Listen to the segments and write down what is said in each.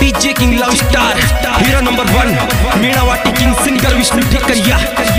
DJ king love star hero number 1 Meenawati king singer Vishnu Thikariya.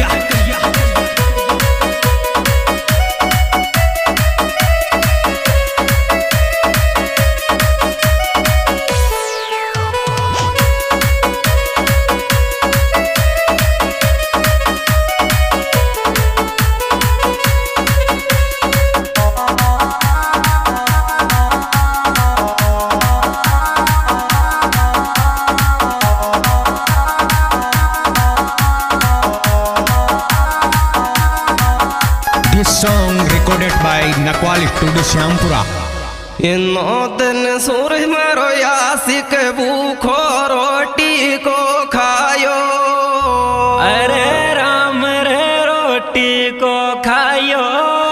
This song recorded by Nakwal Studio Syampura. इनो दिन सूरज मरो यासिक भूखो रोटी को खायो। अरे राम रे रोटी को खायो।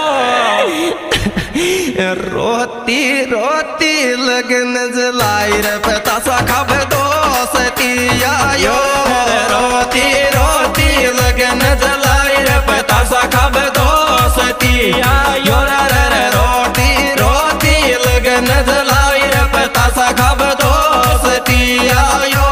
रोती रोती लगन जलाई रे पतासा खाब दोस्ती आयो। रोती रोती लगन जलाई रे पतासा खाब दोस्ती आयो। रे रोती रोती लगन जलाई रे पतासा खाब दोस्ती आयो।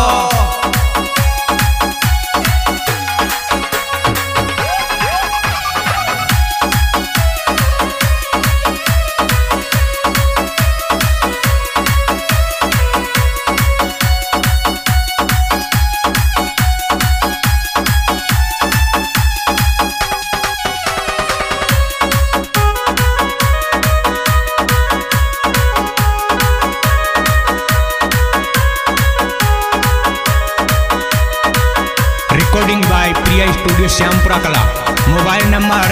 Recording by Priya Studio Syampura Kala. Mobile number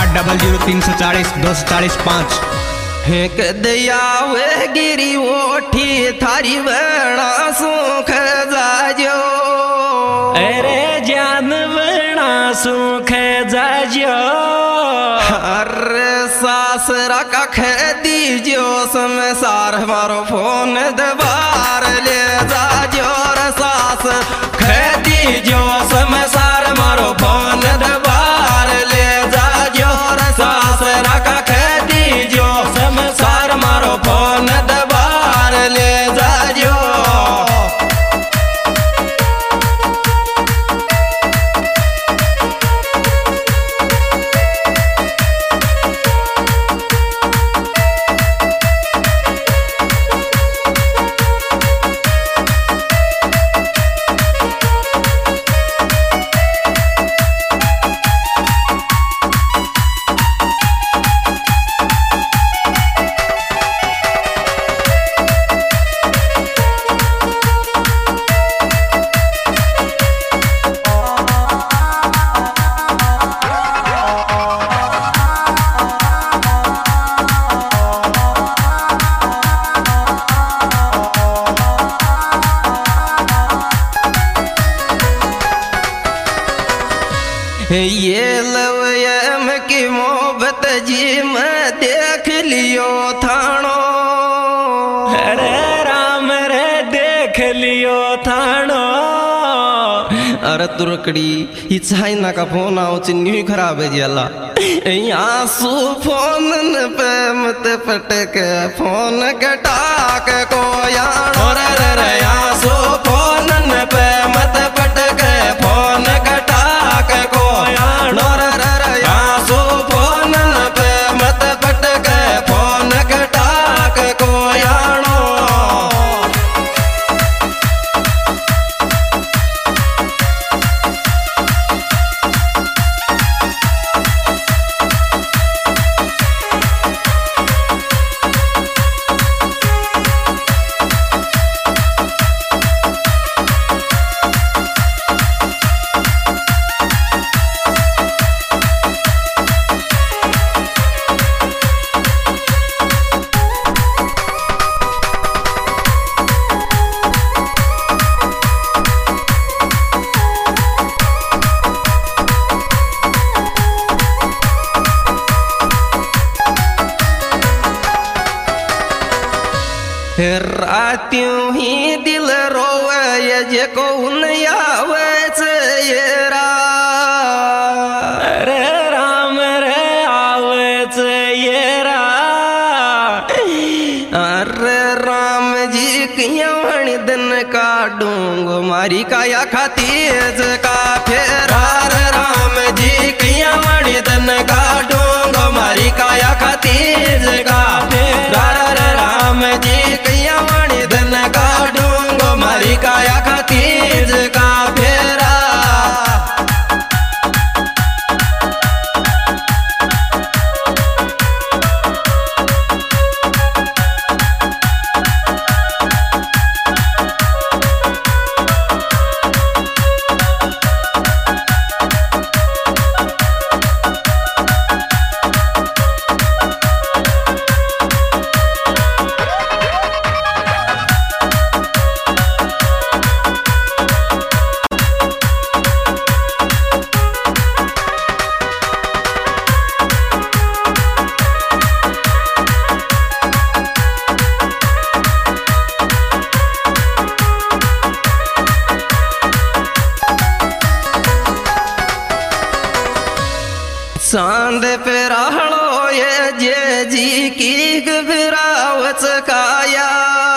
8003402445। हेक दया वे गिरी ओठी थारी बड़ा सुख जाजो। अरे जान बना सुख जाजो। अरे सासरा का खेदी जो संसार मारो फोन दबार ले जाजो। रे सास खेदी जो संसार मारो फोन दबार ले जाजो। रे सासरा का खेदी जो संसार मारो फोन दबार ले जाजो। ये लवयम की मोहब्बत जी मैं देख लियो थानो। अरे राम रे देख लियो थानो। अरे तुरकड़ी इच्छाई ना का फोन आओ चिन्नी खराब है जियाला। आंसू फोन पे मत पटक फोन कटाक को यानो। रे आंसू फोन पे मत पटक फोन कटाक को यानो। रे आंसू फोन पे मत पटक फोन कटाक को यानो। रात्यों ही दिल रोवे जे को आवे येरा। अरे राम रे आवे येरा। अरे राम जी किया वण दिन काटूंगो मारी काया खातीज का फेरार राम जी किया वण दिन काटूंगो मारी काया खातीज का फेरार राम जी किया वण दिन काटूंगो मारी काया खातीज का फेरा। चांद पे रहलो ये जे जी की घबरावच काया।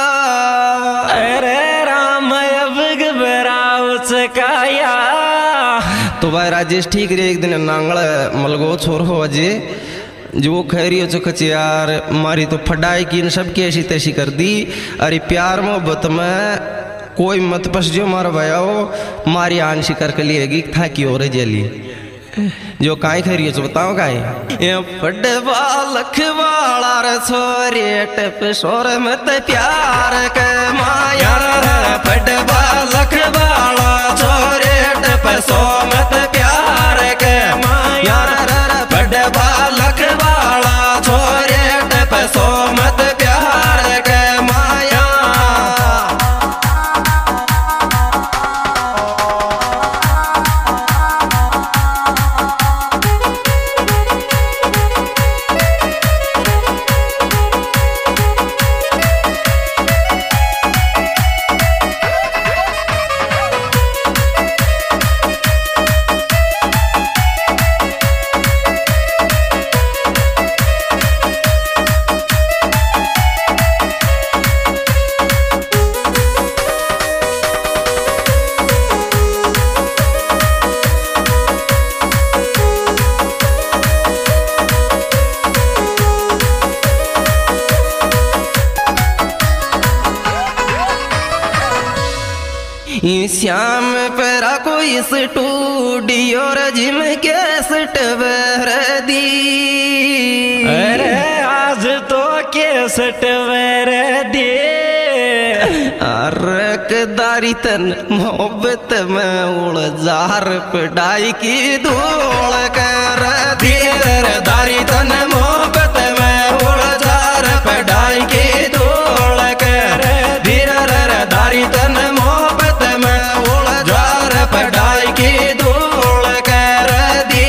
अरे राम अब घबरावच काया। तो भाई राजेश ठीक रे एक दिन नांगल मलगो छोर हो अजे जो खैरी हो चुक यार मारी तो फडाई की न सबकी ऐसी तैसी कर दी। अरे प्यार मोहब्बत में कोई मत पस जो मार भयो मारी आन शिकर के लिए था की और जेली जो काई खरी हो बताओ काई ये फटवा लखवाला रे छोरे टप शोर मत प्यार के माया फटवा लखवाला छोरे टप सो मत प्यार के माया फटवा लखवाला छोरे टप सो मत प्यार के माया। श्याम पेरा कोई स्टूडियो जिम कैसेट वर दी। अरे आज तो कैसेट वर दे। अरकदारी तन मोहब्बत में उड़ जार पढ़ाई की धूल कर धीर दारी तन मोहब्बत में उड़ जार पढ़ाई की धूल कर धीर दारी तन मोहब्बत में उड़ जार पढ़ाई की धूल कर दी।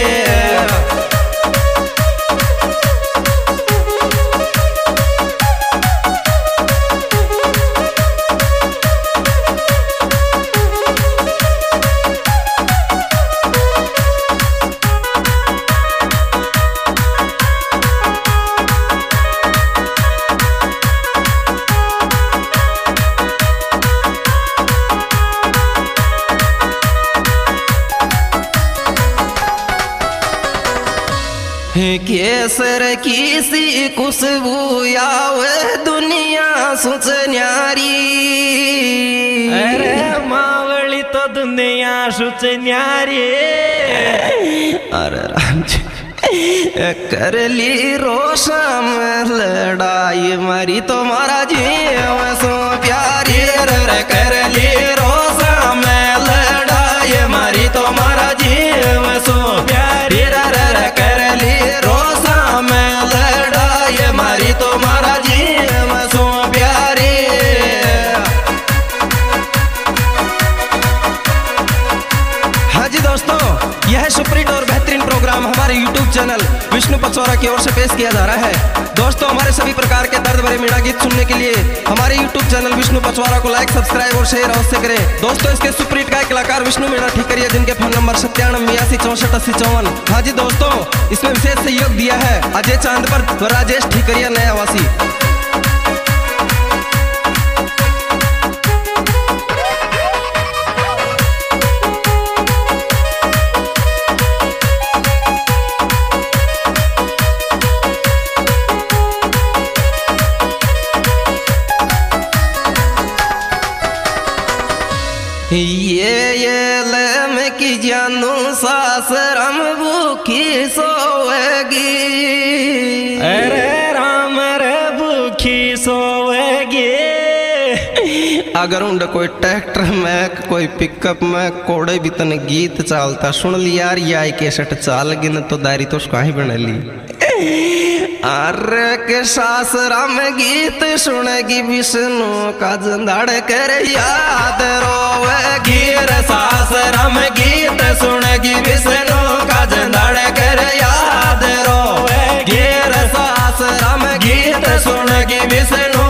केसर की सी खुशबू आवे दुनिया सुच न्यारी। अरे मावली तो दुनिया सुच न्यारी। अरे राम जी कर ली रोशा में लड़ाई मारी तो मारा जीव सो प्यारी। कर ली रोशा में लड़ाई मारी तो मारा जीव सो प्यारी। कर ली रोशा में लड़ाई मारी तो मारा जीव सो प्यारी। हाँ जी दोस्तों, यह सुपरहिट और बेहतरीन प्रोग्राम हमारे YouTube चैनल विष्णु पचौरा की ओर से पेश किया जा रहा है। दोस्तों, हमारे सभी प्रकार के दर्द भरे मीणा गीत सुनने के लिए हमारे YouTube चैनल विष्णु पचौरा को लाइक, सब्सक्राइब और शेयर अवश्य करें। दोस्तों, इसके सुपरहिट गायक कलाकार विष्णु मीणा ठीकरिया, जिनके फोन नंबर 9782648054। हाँ जी दोस्तों, इसमें विशेष सहयोग दिया है अजय चांद पर राजेश ठीकरिया नया वासी। ये लम की जानू सासरम भूखी सोएगी। अरे राम रे भूखी सोएगी। अगर उन कोई ट्रैक्टर में कोई पिकअप में कोड़े भी तने गीत चालता सुन लिया यार, ये कैसेट चाल गिन तो दारी तो उसका ही बना ली। अरे के सासरा में गीत सुनेगी विष्णु का जंदाड़ कर याद रोवेगी। रे सासरा में गीत सुनेगी विष्णु का जंदाड़ कर याद रोवेगी। रे सासरा में गीत सुनेगी विष्णु